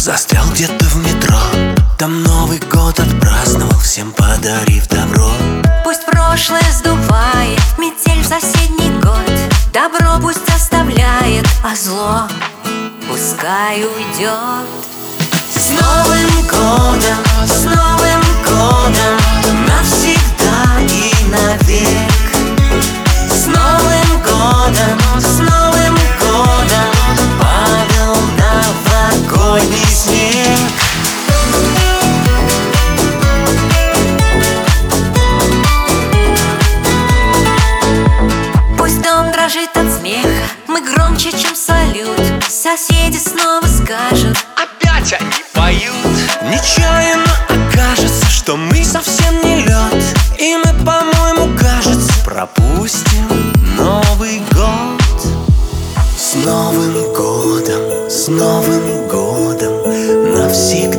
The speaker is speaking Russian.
застрял где-то в метро. Там Новый год отпраздновал, всем подарив добро. Пусть прошлое сдувает метель в соседний год. Добро пусть оставляет, а зло пускай уйдет. С Новым годом, с Новым годом, навсегда и навек. С Новым годом, с Новым годом, падал новогодний снег. Пусть дом дрожит от смеха, мы громче, чем салют. Соседи снова скажут: опять они поют. Нечаянно окажется, что мы совсем не лед, и мы, по-моему, кажется, пропустим Новый год. С Новым годом, с Новым годом, навсегда